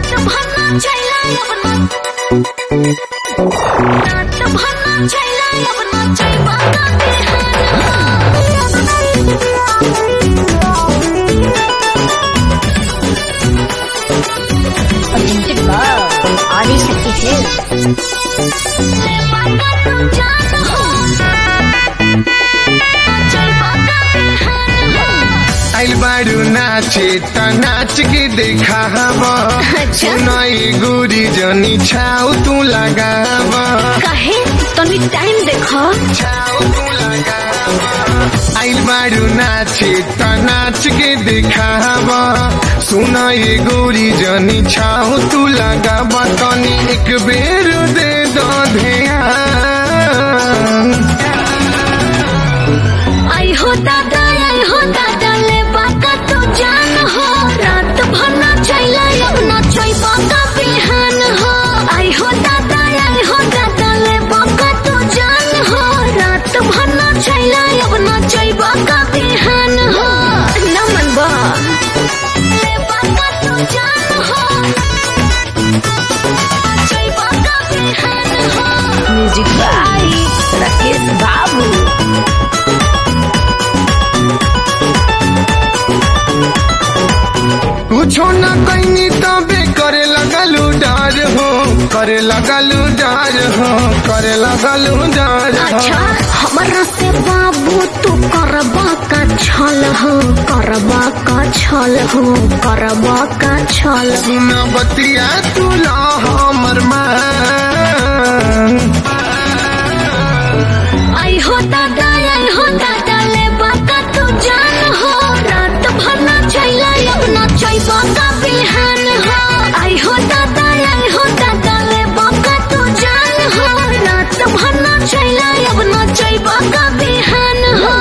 आइल बारू नाचे त नाच के देखाव सुनाई गोरी जनी छाऊ तू लगाव काहे तनी टाइम देखो छाऊ तू लगाव आइल बारू नाचे त नाच के देखाव सुनाई गोरी जनी छाऊ तू लगाव तनी एक बेर दे दो ध्यान आई हो दादा ले बाका तो जान हो रात भर ना चला अपना चोई बाका बिहान हो आई हो दादा ले बाका तो जान हो रात भर ना चला अपना चोई बाका बिहान हो नमन बा ले बाका तो जान हो चोई बाका बिहान हो म्यूजिक बाय राकेश बाबू कुछो न कहीं तबे करे लगलू डर हो करे लगलू डर हो करे लगलू डर हो अच्छा हमारा से बाबू तू करबा का छल हो करबा का छल हो करबा का छल सुन बतिया तू ला हमर मान आई हो दादा ले बाका तू जान हो रात भर ना चला अपना चैबा का बिहान हो आई हो दादा ले बाका तू जान हो रात भर ना चला अपना चैबा का बिहान हो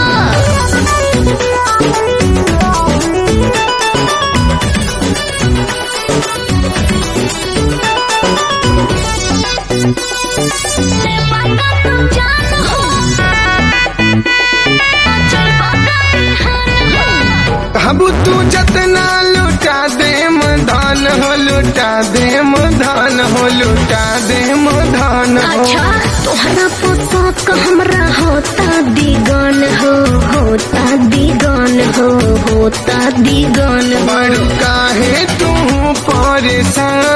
ले बाका तू जान हो चैबा का बिहान हो अब तू जतना लुटा दे धन हो लुटा दे धन हो लुटा दे धन हो अच्छा तोहरा पोशाक हमरा होता दिगन हो होता दिगन हो होता दिगन हो बड़ काहे तू परेशान